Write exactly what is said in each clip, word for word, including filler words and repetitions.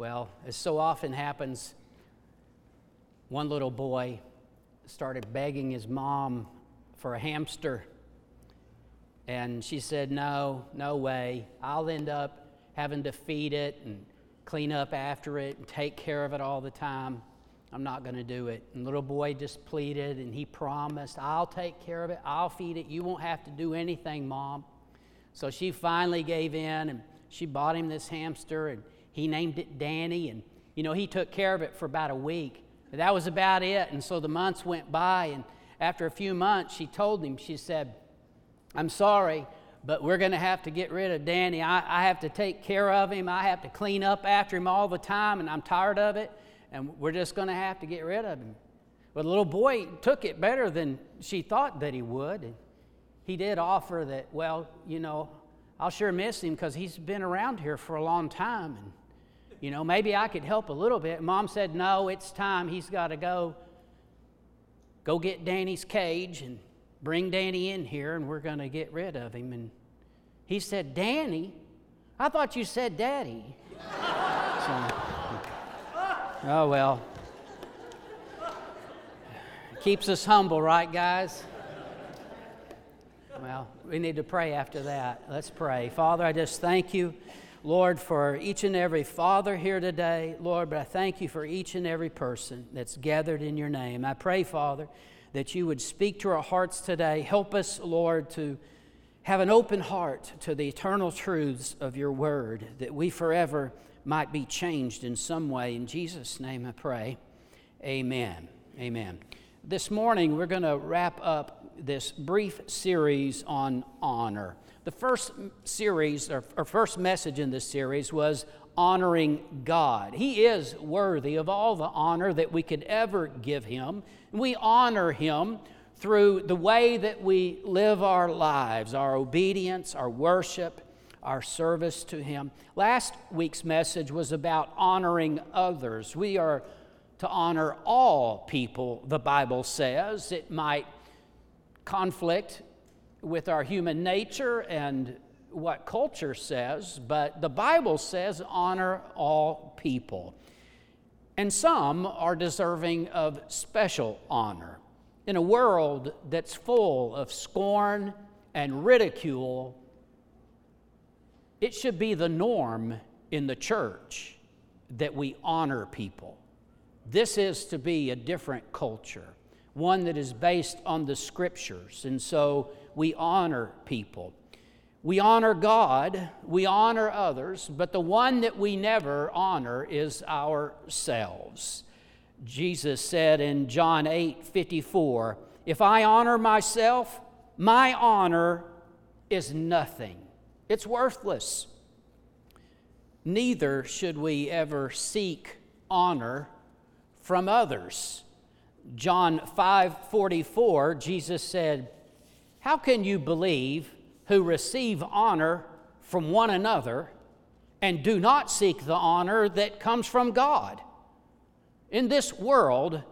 Well, as so often happens, one little boy started begging his mom for a hamster. And she said, no, no way. I'll end up having to feed it and clean up after it and take care of it all the time. I'm not going to do it. And little boy just pleaded, and he promised, I'll take care of it. I'll feed it. You won't have to do anything, Mom. So she finally gave in, and she bought him this hamster, and he named it Danny. And, you know, he took care of it for about a week. But that was about it. And so the months went by, and after a few months, she told him, she said, I'm sorry, but we're going to have to get rid of Danny. I, I have to take care of him. I have to clean up after him all the time, and I'm tired of it, and we're just going to have to get rid of him. But the little boy took it better than she thought that he would. And he did offer that, well, you know, I'll sure miss him because he's been around here for a long time, and, you know, maybe I could help a little bit. Mom said, no, it's time. He's got to go. Go get Danny's cage and bring Danny in here, and we're going to get rid of him. And he said, Danny? I thought you said Daddy. So, oh, well. Keeps us humble, right, guys? Well, we need to pray after that. Let's pray. Father, I just thank you, Lord, for each and every father here today, Lord, but I thank you for each and every person that's gathered in your name. I pray, Father, that you would speak to our hearts today. Help us, Lord, to have an open heart to the eternal truths of your word, that we forever might be changed in some way. In Jesus' name I pray, amen. Amen. This morning we're going to wrap up this brief series on honor. The first series, or, or first message in this series was honoring God. He is worthy of all the honor that we could ever give him. We honor him through the way that we live our lives, our obedience, our worship, our service to him. Last week's message was about honoring others. We are to honor all people, the Bible says. It might conflict with our human nature and what culture says, but the Bible says honor all people. And some are deserving of special honor. In a world that's full of scorn and ridicule, it should be the norm in the church that we honor people. This is to be a different culture, one that is based on the Scriptures, and so we honor people. We honor God, we honor others, but the one that we never honor is ourselves. Jesus said in John eight fifty-four, if I honor myself, my honor is nothing. It's worthless. Neither should we ever seek honor from others. John five forty-four, Jesus said, how can you believe who receive honor from one another and do not seek the honor that comes from God? In this world,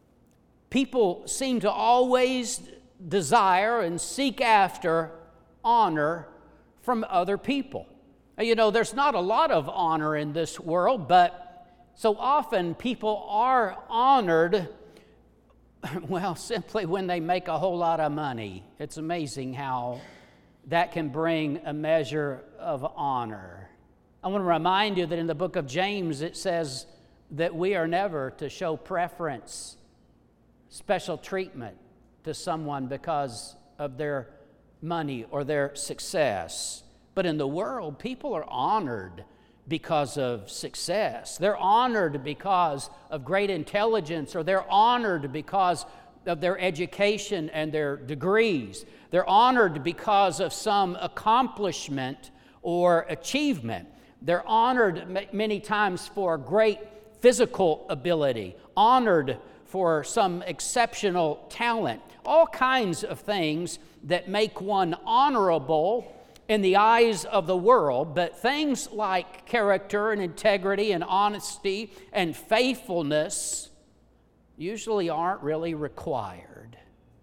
people seem to always desire and seek after honor from other people. You know, there's not a lot of honor in this world, but so often people are honored, well, simply when they make a whole lot of money. It's amazing how that can bring a measure of honor. I want to remind you that in the book of James it says that we are never to show preference, special treatment to someone because of their money or their success. But in the world, people are honored because of success. They're honored because of great intelligence, or they're honored because of their education and their degrees. They're honored because of some accomplishment or achievement. They're honored many times for great physical ability, honored for some exceptional talent, all kinds of things that make one honorable in the eyes of the world. But things like character and integrity and honesty and faithfulness usually aren't really required.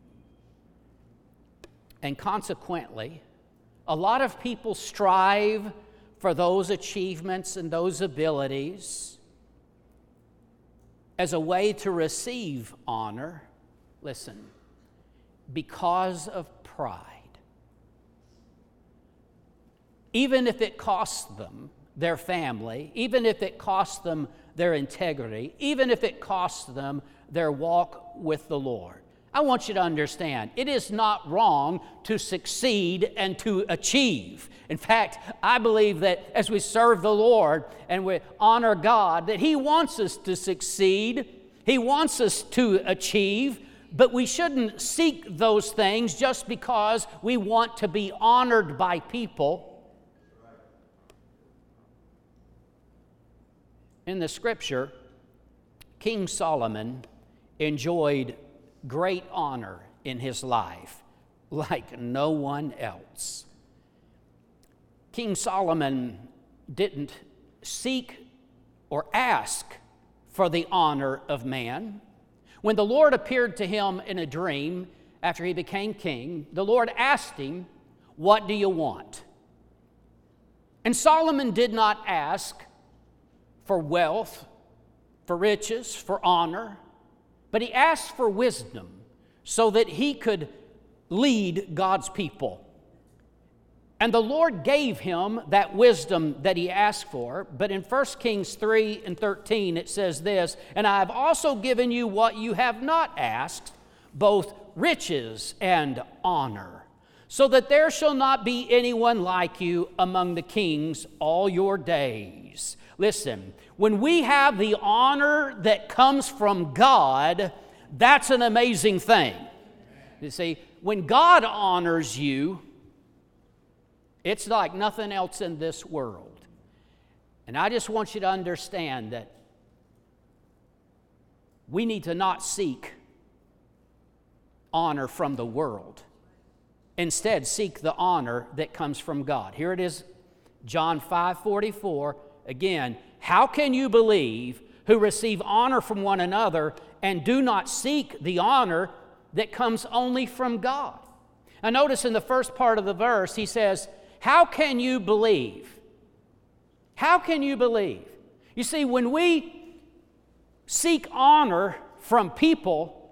And consequently, a lot of people strive for those achievements and those abilities, as a way to receive honor, listen, because of pride. Even if it costs them their family, even if it costs them their integrity, even if it costs them their walk with the Lord. I want you to understand, it is not wrong to succeed and to achieve. In fact, I believe that as we serve the Lord and we honor God, that He wants us to succeed, He wants us to achieve, but we shouldn't seek those things just because we want to be honored by people. In the Scripture, King Solomon enjoyed great honor in his life like no one else. King Solomon didn't seek or ask for the honor of man. When the Lord appeared to him in a dream after he became king, the Lord asked him, "What do you want?" And Solomon did not ask for wealth, for riches, for honor, but he asked for wisdom so that he could lead God's people. And the Lord gave him that wisdom that he asked for. But in First Kings three and thirteen it says this, "And I have also given you what you have not asked, both riches and honor, so that there shall not be anyone like you among the kings all your days." Listen, when we have the honor that comes from God, that's an amazing thing. You see, when God honors you, it's like nothing else in this world. And I just want you to understand that we need to not seek honor from the world. Instead, seek the honor that comes from God. Here it is, John five forty-four. Again, how can you believe who receive honor from one another and do not seek the honor that comes only from God? Now notice in the first part of the verse, he says, how can you believe? How can you believe? You see, when we seek honor from people,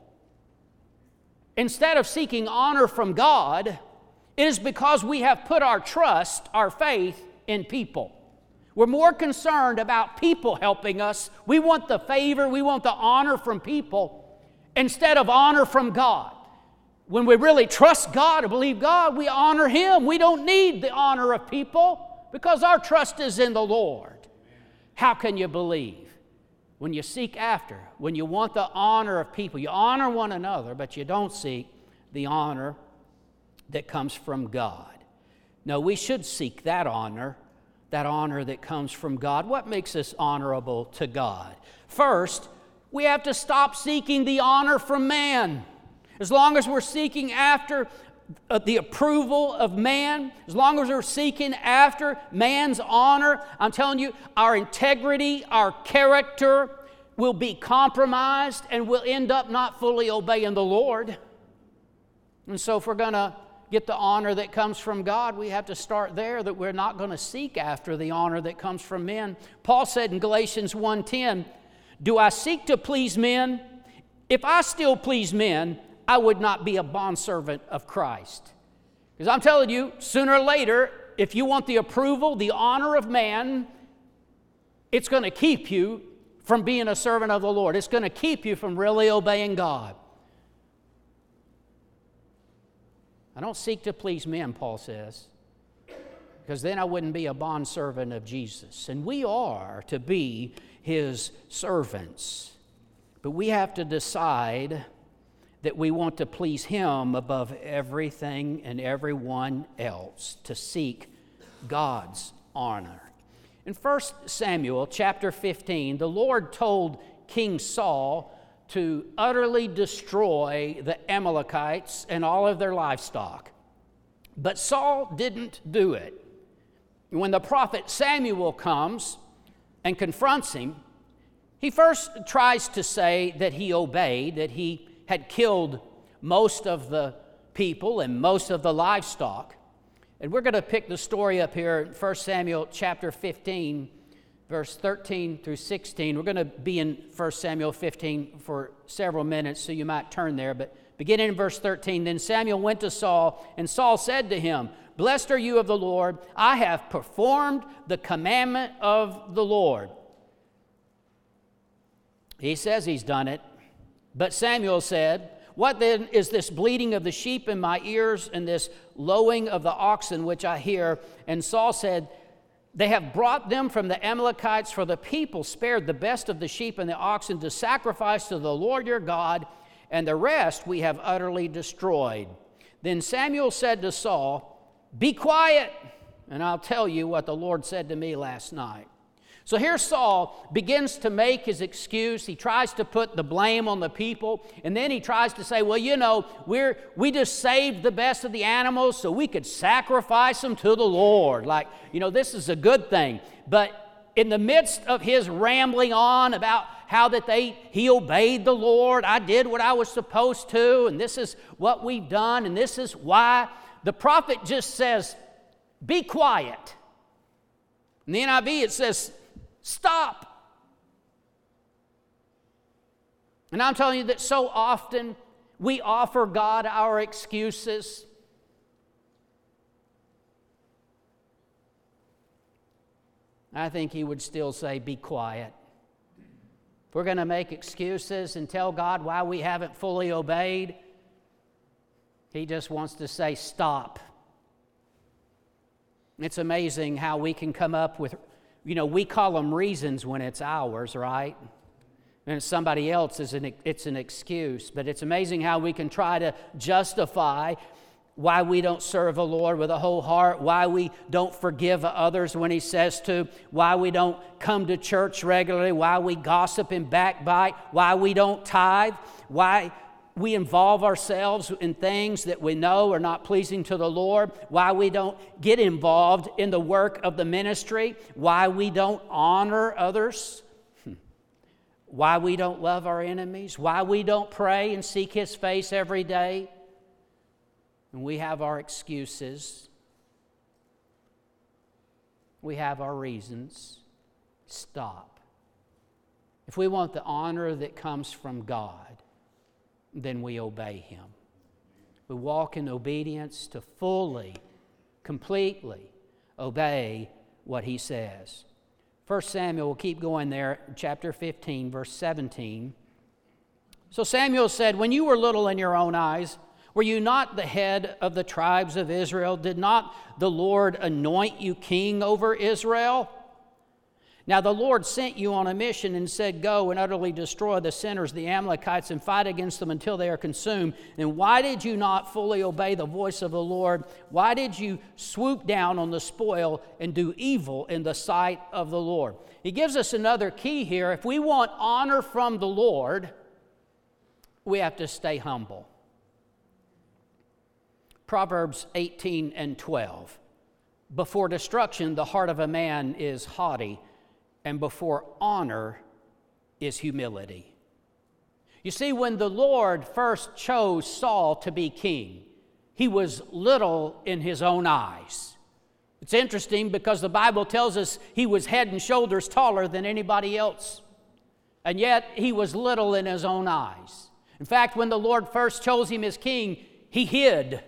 instead of seeking honor from God, it is because we have put our trust, our faith in people. We're more concerned about people helping us. We want the favor, we want the honor from people instead of honor from God. When we really trust God and believe God, we honor Him. We don't need the honor of people because our trust is in the Lord. How can you believe? When you seek after, when you want the honor of people, you honor one another, but you don't seek the honor that comes from God. No, we should seek that honor, that honor that comes from God. What makes us honorable to God? First, we have to stop seeking the honor from man. As long as we're seeking after the approval of man, as long as we're seeking after man's honor, I'm telling you, our integrity, our character will be compromised and we'll end up not fully obeying the Lord. And so if we're going to get the honor that comes from God, we have to start there, that we're not going to seek after the honor that comes from men. Paul said in Galatians one ten, "Do I seek to please men? If I still please men, I would not be a bondservant of Christ." Because I'm telling you, sooner or later, if you want the approval, the honor of man, it's going to keep you from being a servant of the Lord. It's going to keep you from really obeying God. I don't seek to please men, Paul says, because then I wouldn't be a bondservant of Jesus. And we are to be His servants. But we have to decide that we want to please Him above everything and everyone else, to seek God's honor. In First Samuel chapter fifteen, the Lord told King Saul to utterly destroy the Amalekites and all of their livestock. But Saul didn't do it. When the prophet Samuel comes and confronts him, he first tries to say that he obeyed, that he had killed most of the people and most of the livestock. And we're going to pick the story up here in First Samuel chapter fifteen, verse thirteen through sixteen. We're going to be in First Samuel fifteen for several minutes, so you might turn there. But beginning in verse thirteen, then Samuel went to Saul, and Saul said to him, Blessed are you of the Lord. I have performed the commandment of the Lord. He says he's done it. But Samuel said, What then is this bleating of the sheep in my ears and this lowing of the oxen which I hear? And Saul said, They have brought them from the Amalekites, for the people spared the best of the sheep and the oxen to sacrifice to the Lord your God, and the rest we have utterly destroyed. Then Samuel said to Saul, Be quiet, and I'll tell you what the Lord said to me last night. So here Saul begins to make his excuse. He tries to put the blame on the people, and then he tries to say, well, you know, we're, we just saved the best of the animals so we could sacrifice them to the Lord. Like, you know, this is a good thing. But in the midst of his rambling on about how that they he obeyed the Lord, I did what I was supposed to, and this is what we've done, and this is why, the prophet just says, be quiet. In the N I V it says, stop. And I'm telling you that so often we offer God our excuses. I think He would still say, be quiet. If we're going to make excuses and tell God why we haven't fully obeyed, He just wants to say, stop. It's amazing how we can come up with, you know, we call them reasons when it's ours, right? And it's somebody else's, and it's an excuse. But it's amazing how we can try to justify why we don't serve the Lord with a whole heart, why we don't forgive others when He says to, why we don't come to church regularly, why we gossip and backbite, why we don't tithe, why we involve ourselves in things that we know are not pleasing to the Lord, why we don't get involved in the work of the ministry, why we don't honor others, why we don't love our enemies, why we don't pray and seek His face every day. And we have our excuses. We have our reasons. Stop. If we want the honor that comes from God, then we obey Him. We walk in obedience to fully, completely obey what He says. First Samuel, we'll keep going there, chapter fifteen, verse seventeen. So Samuel said, when you were little in your own eyes, were you not the head of the tribes of Israel? Did not the Lord anoint you king over Israel? Now the Lord sent you on a mission and said, go and utterly destroy the sinners, the Amalekites, and fight against them until they are consumed. And why did you not fully obey the voice of the Lord? Why did you swoop down on the spoil and do evil in the sight of the Lord? He gives us another key here. If we want honor from the Lord, we have to stay humble. Proverbs eighteen and twelve. Before destruction, the heart of a man is haughty, and before honor is humility. You see, when the Lord first chose Saul to be king, he was little in his own eyes. It's interesting because the Bible tells us he was head and shoulders taller than anybody else, and yet he was little in his own eyes. In fact, when the Lord first chose him as king, he hid.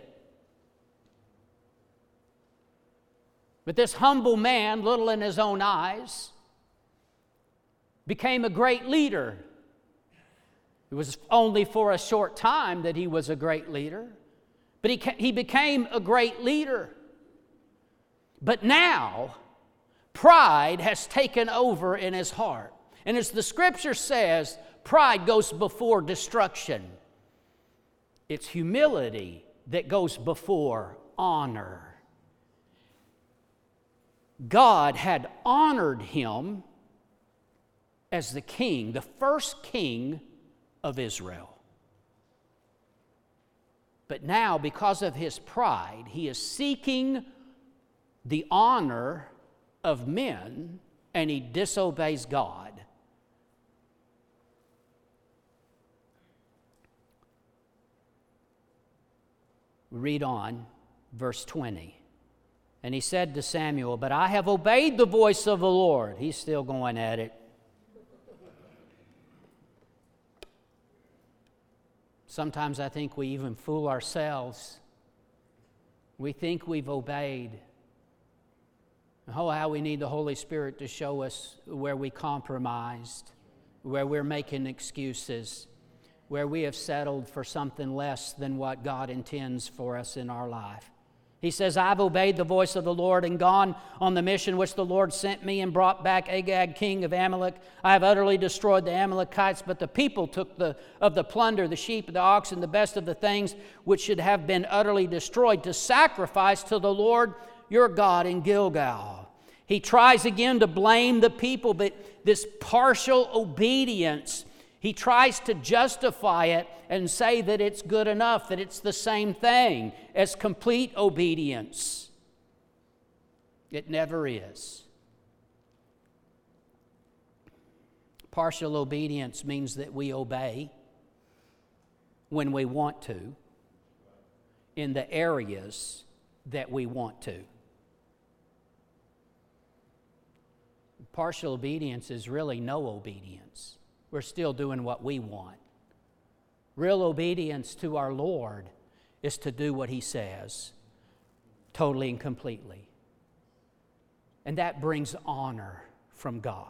But this humble man, little in his own eyes, became a great leader. It was only for a short time that he was a great leader, but he, he became a great leader. But now, pride has taken over in his heart. And as the Scripture says, pride goes before destruction. It's humility that goes before honor. God had honored him as the king, the first king of Israel. But now, because of his pride, he is seeking the honor of men, and he disobeys God. Read on, verse twenty. And he said to Samuel, but I have obeyed the voice of the Lord. He's still going at it. Sometimes I think we even fool ourselves. We think we've obeyed. Oh, how we need the Holy Spirit to show us where we compromised, where we're making excuses, where we have settled for something less than what God intends for us in our life. He says, I've obeyed the voice of the Lord and gone on the mission which the Lord sent me and brought back Agag, king of Amalek. I have utterly destroyed the Amalekites, but the people took the, of the plunder, the sheep, the oxen, the best of the things which should have been utterly destroyed to sacrifice to the Lord your God in Gilgal. He tries again to blame the people, but this partial obedience, he tries to justify it and say that it's good enough, that it's the same thing as complete obedience. It never is. Partial obedience means that we obey when we want to, in the areas that we want to. Partial obedience is really no obedience. We're still doing what we want. Real obedience to our Lord is to do what He says, totally and completely. And that brings honor from God.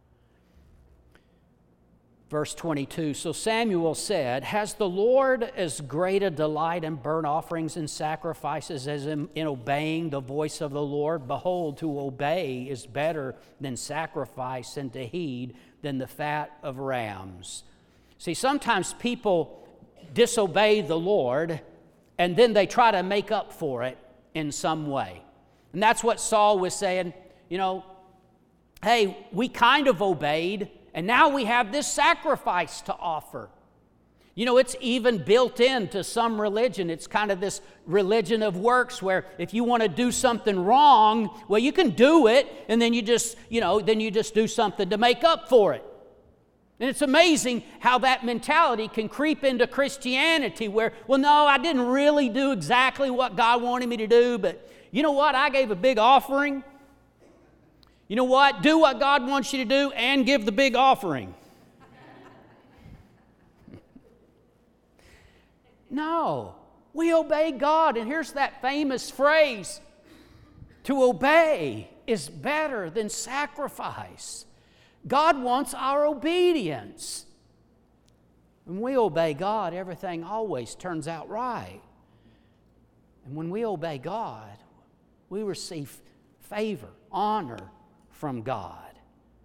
Verse twenty-two, so Samuel said, has the Lord as great a delight in burnt offerings and sacrifices as in, in obeying the voice of the Lord? Behold, to obey is better than sacrifice, and to heed than the fat of rams. See, sometimes people disobey the Lord, and then they try to make up for it in some way. And that's what Saul was saying, you know, hey, we kind of obeyed, and now we have this sacrifice to offer. You know, it's even built into some religion. It's kind of this religion of works where if you want to do something wrong, well, you can do it, and then you just, you know, then you just do something to make up for it. And it's amazing how that mentality can creep into Christianity where, well, no, I didn't really do exactly what God wanted me to do, but you know what? I gave a big offering. You know what? Do what God wants you to do and give the big offering. No, we obey God. And here's that famous phrase, to obey is better than sacrifice. God wants our obedience. When we obey God, everything always turns out right. And when we obey God, we receive favor, honor from God.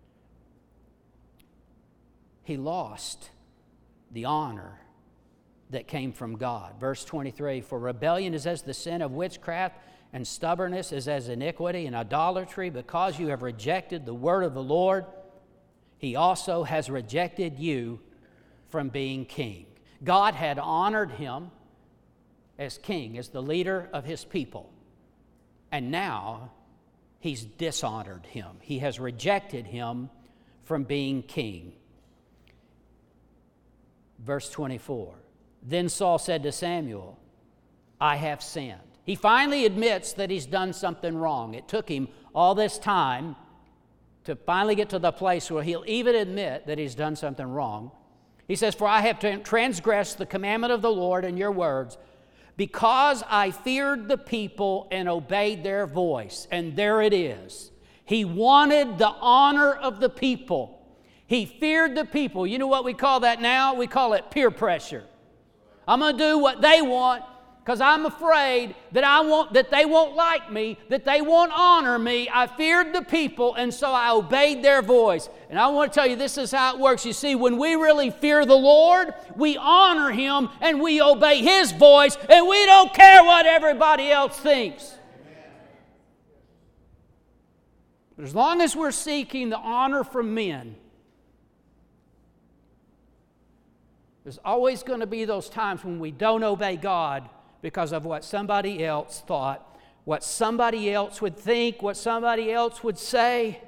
He lost the honor that came from God. Verse twenty-three, for rebellion is as the sin of witchcraft, and stubbornness is as iniquity and idolatry. Because you have rejected the word of the Lord, He also has rejected you from being king. God had honored him as king, as the leader of His people. And now He's dishonored him. He has rejected him from being king. Verse twenty-four, then Saul said to Samuel, I have sinned. He finally admits that he's done something wrong. It took him all this time to finally get to the place where he'll even admit that he's done something wrong. He says, for I have transgressed the commandment of the Lord in your words, because I feared the people and obeyed their voice. And there it is. He wanted the honor of the people. He feared the people. You know what we call that now? We call it peer pressure. I'm going to do what they want because I'm afraid that I won't, that they won't like me, that they won't honor me. I feared the people, and so I obeyed their voice. And I want to tell you, this is how it works. You see, when we really fear the Lord, we honor Him and we obey His voice, and we don't care what everybody else thinks. But as long as we're seeking the honor from men, there's always going to be those times when we don't obey God because of what somebody else thought, what somebody else would think, what somebody else would say.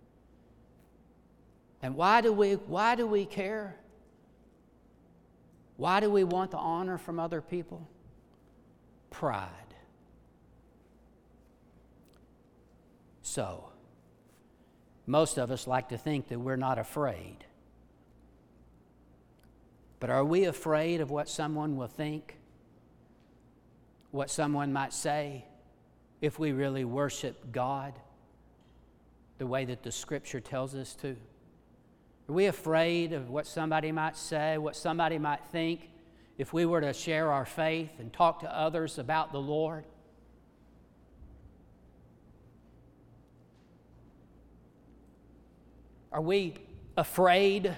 And why do we why do we care? Why do we want the honor from other people? Pride. So, most of us like to think that we're not afraid. But are we afraid of what someone will think? What someone might say if we really worship God the way that the Scripture tells us to? Are we afraid of what somebody might say, what somebody might think if we were to share our faith and talk to others about the Lord? Are we afraid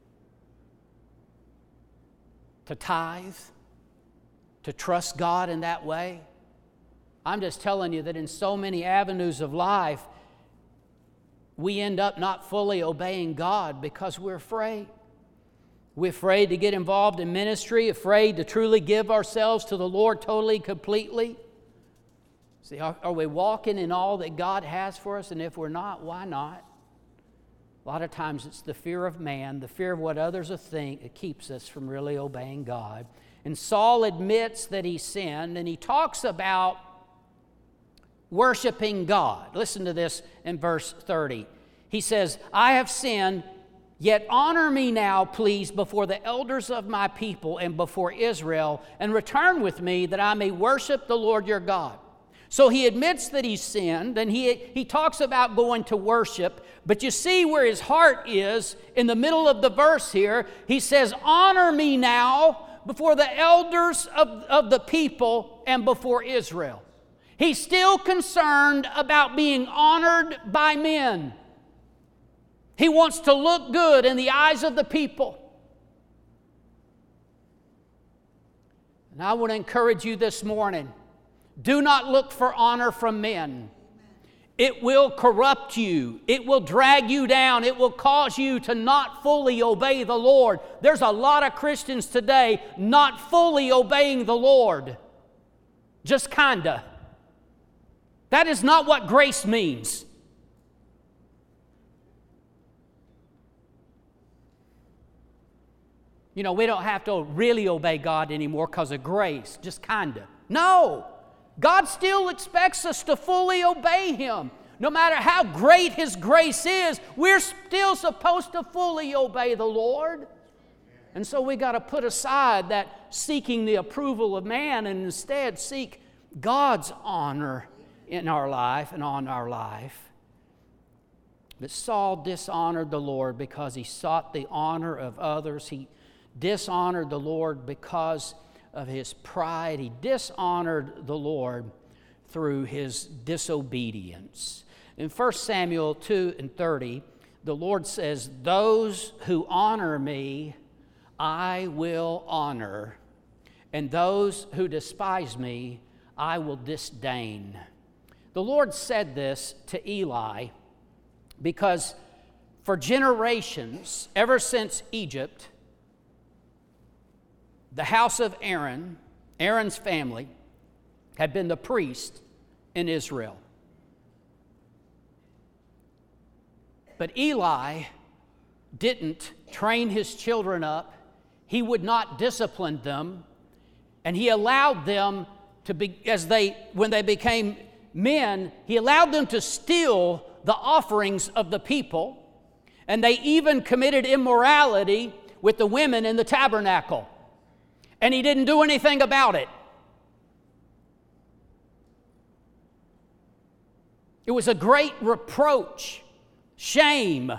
to tithe, to trust God in that way? I'm just telling you that in so many avenues of life, we end up not fully obeying God because we're afraid. We're afraid to get involved in ministry, afraid to truly give ourselves to the Lord totally, completely. See, are, are we walking in all that God has for us? And if we're not, why not? A lot of times it's the fear of man, the fear of what others will think that keeps us from really obeying God. And Saul admits that he sinned, and he talks about worshiping God. Listen to this in verse thirty. He says, I have sinned, yet honor me now, please, before the elders of my people and before Israel, and return with me that I may worship the Lord your God. So he admits that he sinned, and he, he talks about going to worship, but you see where his heart is in the middle of the verse here. He says, honor me now before the elders of, of the people and before Israel. He's still concerned about being honored by men. He wants to look good in the eyes of the people. And I want to encourage you this morning, do not look for honor from men. It will corrupt you. It will drag you down. It will cause you to not fully obey the Lord. There's a lot of Christians today not fully obeying the Lord. Just kinda. That is not what grace means. You know, we don't have to really obey God anymore because of grace. Just kinda. No! God still expects us to fully obey Him. No matter how great His grace is, we're still supposed to fully obey the Lord. And so we got to put aside that seeking the approval of man and instead seek God's honor in our life and on our life. But Saul dishonored the Lord because he sought the honor of others. He dishonored the Lord because of his pride. He dishonored the Lord through his disobedience. In First Samuel two and thirty, the Lord says, those who honor me, I will honor, and those who despise me, I will disdain. The Lord said this to Eli because for generations, ever since Egypt, the house of Aaron, Aaron's family, had been the priest in Israel. But Eli didn't train his children up. He would not discipline them. And he allowed them to be, as they, when they became men, he allowed them to steal the offerings of the people. And they even committed immorality with the women in the tabernacle. And he didn't do anything about it. It was a great reproach, shame.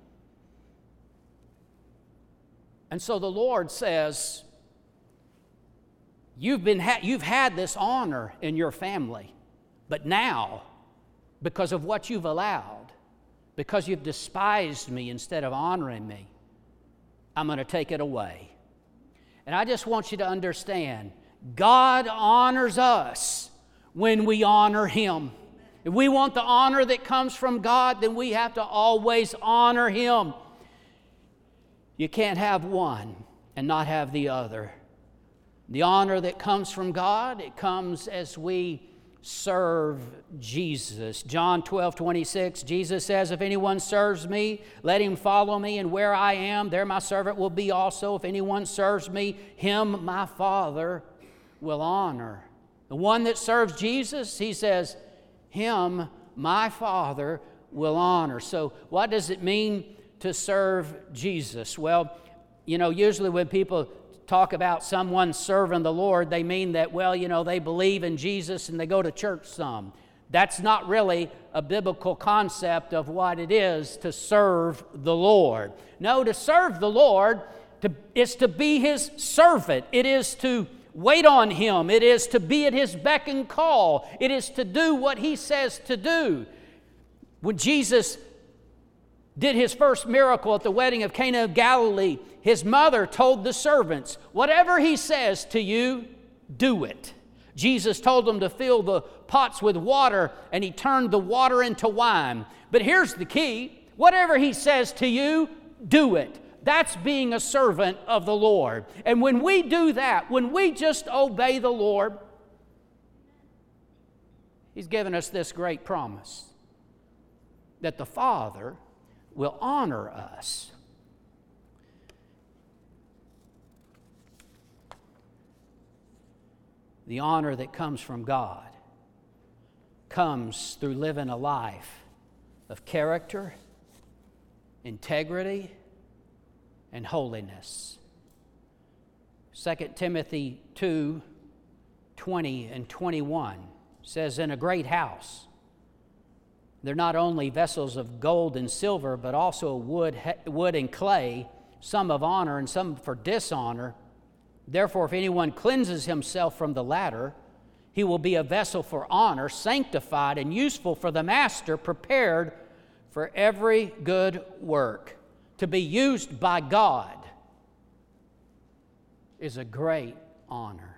And so the Lord says, you've been ha- you've had this honor in your family, but now, because of what you've allowed, because you've despised me instead of honoring me, I'm going to take it away. And I just want you to understand, God honors us when we honor Him. If we want the honor that comes from God, then we have to always honor Him. You can't have one and not have the other. The honor that comes from God, it comes as we serve Jesus. John twelve twenty-six, Jesus says, if anyone serves me, let him follow me, and where I am, there my servant will be also. If anyone serves me, him my Father will honor. The one that serves Jesus, he says, him my Father will honor. So what does it mean to serve Jesus? Well, you know, usually when people talk about someone serving the Lord, they mean that, well, you know, they believe in Jesus and they go to church some. That's not really a biblical concept of what it is to serve the Lord. No, to serve the Lord to, is to be His servant. It is to wait on Him. It is to be at His beck and call. It is to do what He says to do. When Jesus did His first miracle at the wedding of Cana of Galilee, His mother told the servants, whatever He says to you, do it. Jesus told them to fill the pots with water, and He turned the water into wine. But here's the key. Whatever He says to you, do it. That's being a servant of the Lord. And when we do that, when we just obey the Lord, He's given us this great promise that the Father will honor us. The honor that comes from God comes through living a life of character, integrity, and holiness. Second Timothy two twenty and twenty-one says, in a great house, they're not only vessels of gold and silver, but also wood, wood and clay, some of honor and some for dishonor. Therefore, if anyone cleanses himself from the latter, he will be a vessel for honor, sanctified and useful for the master, prepared for every good work. To be used by God is a great honor.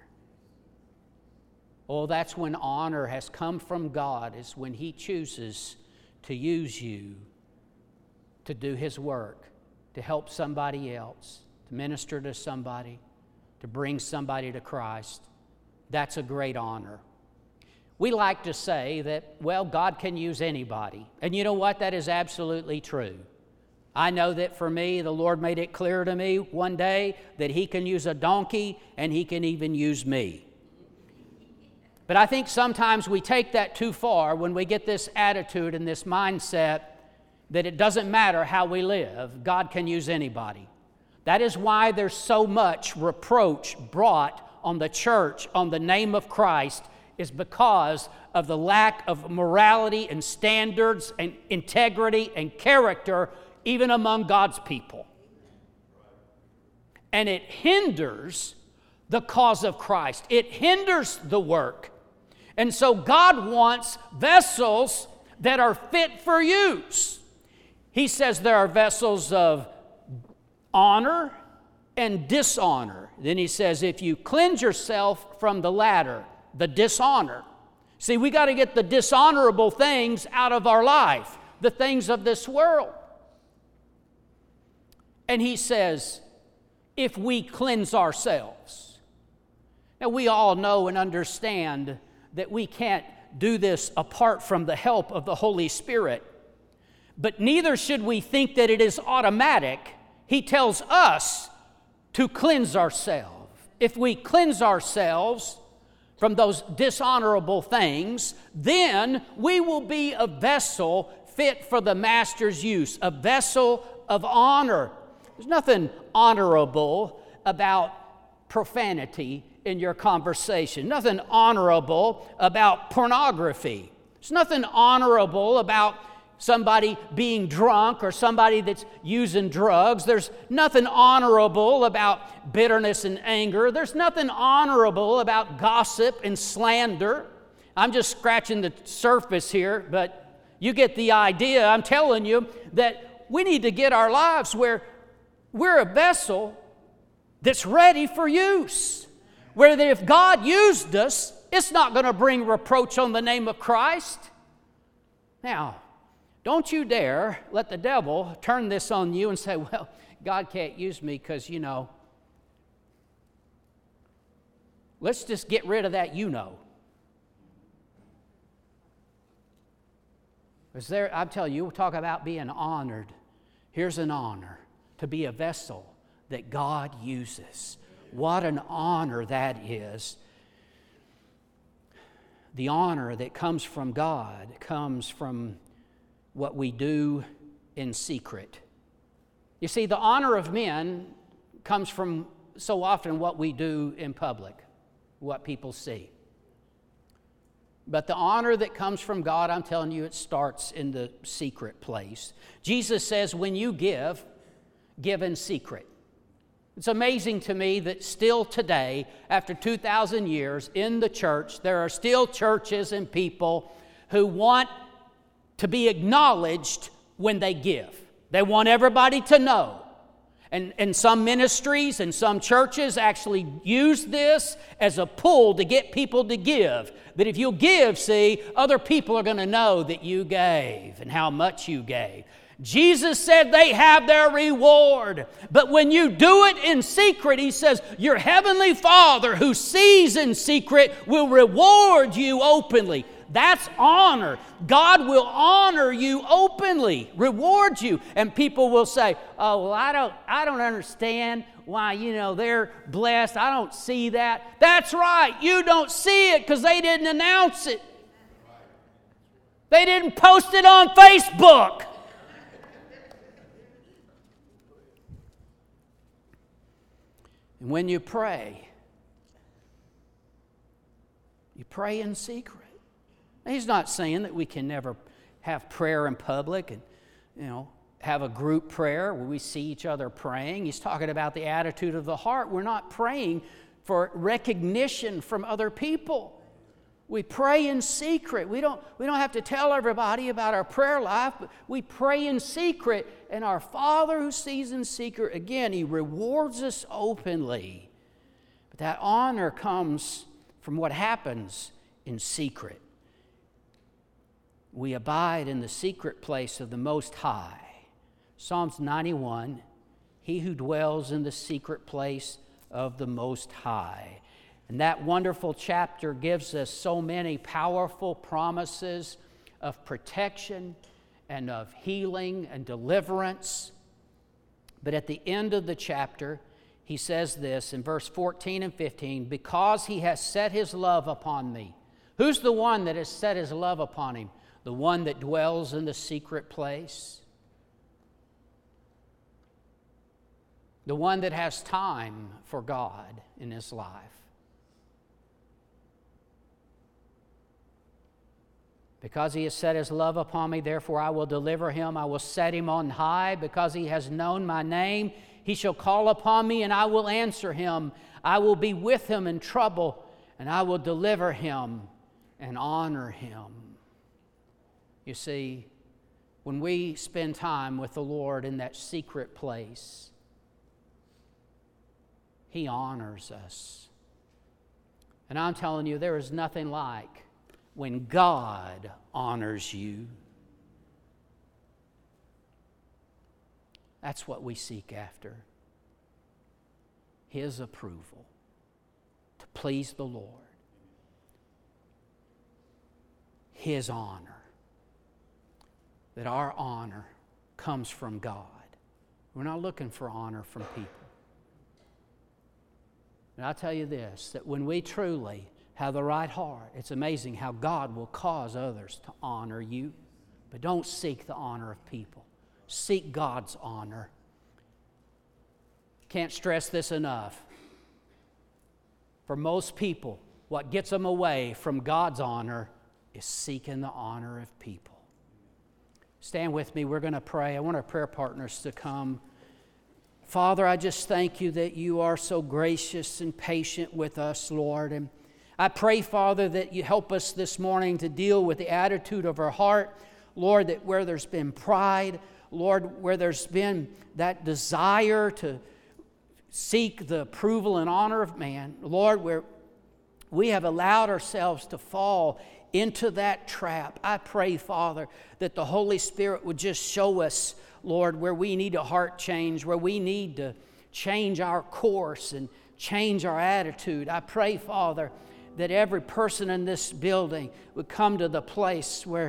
Oh, that's when honor has come from God, is when He chooses to use you to do His work, to help somebody else, to minister to somebody, to bring somebody to Christ. That's a great honor. We like to say that, well, God can use anybody. And you know what? That is absolutely true. I know that for me, the Lord made it clear to me one day that He can use a donkey and He can even use me. But I think sometimes we take that too far when we get this attitude and this mindset that it doesn't matter how we live, God can use anybody. That is why there's so much reproach brought on the church, on the name of Christ, is because of the lack of morality and standards and integrity and character even among God's people. And it hinders the cause of Christ. It hinders the work. And so God wants vessels that are fit for use. He says there are vessels of honor and dishonor. Then He says, if you cleanse yourself from the latter, the dishonor. See, we got to get the dishonorable things out of our life, the things of this world. And He says, if we cleanse ourselves. Now, we all know and understand that we can't do this apart from the help of the Holy Spirit. But neither should we think that it is automatic. He tells us to cleanse ourselves. If we cleanse ourselves from those dishonorable things, then we will be a vessel fit for the Master's use, a vessel of honor. There's nothing honorable about profanity in your conversation. Nothing honorable about pornography. There's nothing honorable about somebody being drunk or somebody that's using drugs. There's nothing honorable about bitterness and anger. There's nothing honorable about gossip and slander. I'm just scratching the surface here, but you get the idea. I'm telling you that we need to get our lives where we're a vessel that's ready for use. Where that if God used us, it's not going to bring reproach on the name of Christ. Now, don't you dare let the devil turn this on you and say, well, God can't use me because, you know, let's just get rid of that you know. Because there, I'm telling you, we'll talk about being honored. Here's an honor, to be a vessel that God uses. What an honor that is. The honor that comes from God comes from what we do in secret. You see, the honor of men comes from so often what we do in public, what people see. But the honor that comes from God, I'm telling you, it starts in the secret place. Jesus says, when you give, give in secret. It's amazing to me that still today, after two thousand years in the church, there are still churches and people who want to be acknowledged when they give. They want everybody to know. And, and some ministries and some churches actually use this as a pull to get people to give. That if you'll give, see, other people are going to know that you gave and how much you gave. Jesus said they have their reward. But when you do it in secret, He says, your heavenly Father who sees in secret will reward you openly. That's honor. God will honor you openly, reward you. And people will say, oh, well, I don't, I don't understand why, you know, they're blessed. I don't see that. That's right. You don't see it because they didn't announce it. They didn't post it on Facebook. And when you pray, you pray in secret. He's not saying that we can never have prayer in public and, you know, have a group prayer where we see each other praying. He's talking about the attitude of the heart. We're not praying for recognition from other people. We pray in secret. We don't, we don't have to tell everybody about our prayer life, but we pray in secret. And our Father who sees in secret, again, He rewards us openly. But that honor comes from what happens in secret. We abide in the secret place of the Most High. Psalms ninety-one, he who dwells in the secret place of the Most High. And that wonderful chapter gives us so many powerful promises of protection and of healing and deliverance. But at the end of the chapter, he says this in verse fourteen and fifteen, because He has set His love upon me. Who's the one that has set His love upon Him? The one that dwells in the secret place. The one that has time for God in his life. Because He has set His love upon me, therefore I will deliver him. I will set him on high. Because he has known my name, he shall call upon me, and I will answer him. I will be with him in trouble, and I will deliver him and honor him. You see, when we spend time with the Lord in that secret place, He honors us. And I'm telling you, there is nothing like when God honors you. That's what we seek after. His approval, to please the Lord. His honor. That our honor comes from God. We're not looking for honor from people. And I'll tell you this, that when we truly have the right heart, it's amazing how God will cause others to honor you. But don't seek the honor of people. Seek God's honor. Can't stress this enough. For most people, what gets them away from God's honor is seeking the honor of people. Stand with me. We're going to pray. I want our prayer partners to come. Father, I just thank You that You are so gracious and patient with us, Lord. And I pray, Father, that You help us this morning to deal with the attitude of our heart. Lord, that where there's been pride, Lord, where there's been that desire to seek the approval and honor of man, Lord, where we have allowed ourselves to fall into that trap. I pray, Father, that the Holy Spirit would just show us, Lord, where we need a heart change, where we need to change our course and change our attitude. I pray, Father, that every person in this building would come to the place where,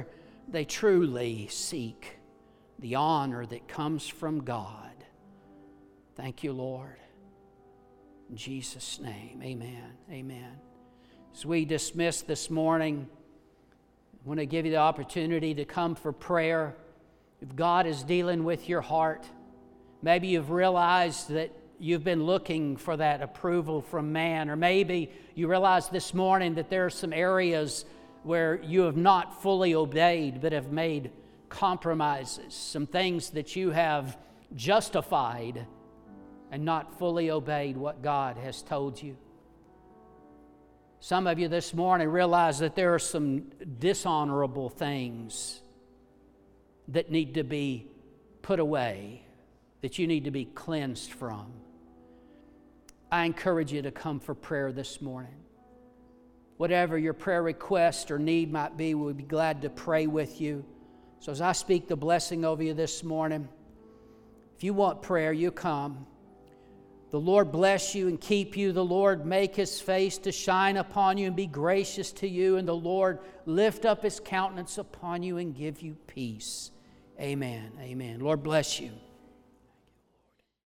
they truly seek the honor that comes from God. Thank you, Lord. In Jesus' name, amen, amen. As we dismiss this morning, I want to give you the opportunity to come for prayer. If God is dealing with your heart, maybe you've realized that you've been looking for that approval from man, or maybe you realize this morning that there are some areas where you have not fully obeyed but have made compromises, some things that you have justified and not fully obeyed what God has told you. Some of you this morning realize that there are some dishonorable things that need to be put away, that you need to be cleansed from. I encourage you to come for prayer this morning. Whatever your prayer request or need might be, we'll be glad to pray with you. So as I speak the blessing over you this morning, if you want prayer, you come. The Lord bless you and keep you. The Lord make His face to shine upon you and be gracious to you. And the Lord lift up His countenance upon you and give you peace. Amen. Amen. Lord bless you.